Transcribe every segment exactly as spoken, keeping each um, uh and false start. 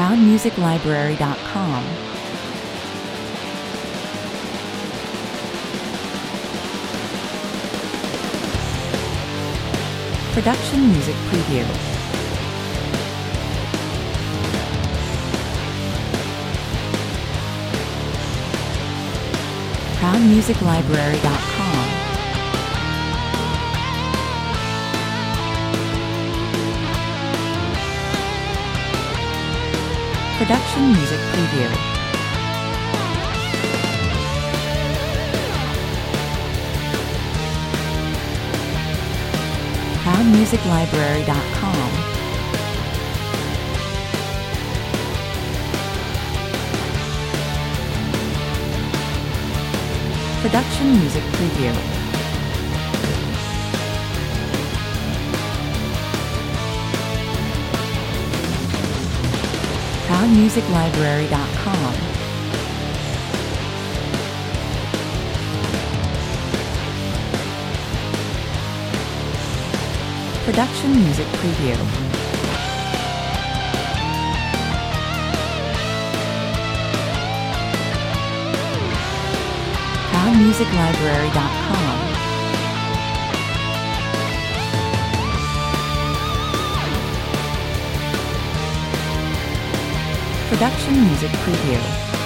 Crown Music Library dot com. Production Music Preview. Crown Music Library dot com. Production Music Preview. Crown Music Library dot com. Production Music Preview. Crown Music Library dot com. Production Music Preview. Crown Music Library dot com. Production Music Preview.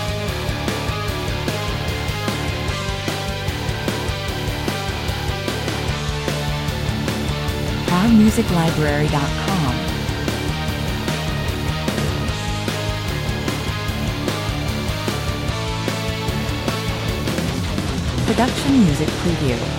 Crown Music Library dot com. Production Music Preview.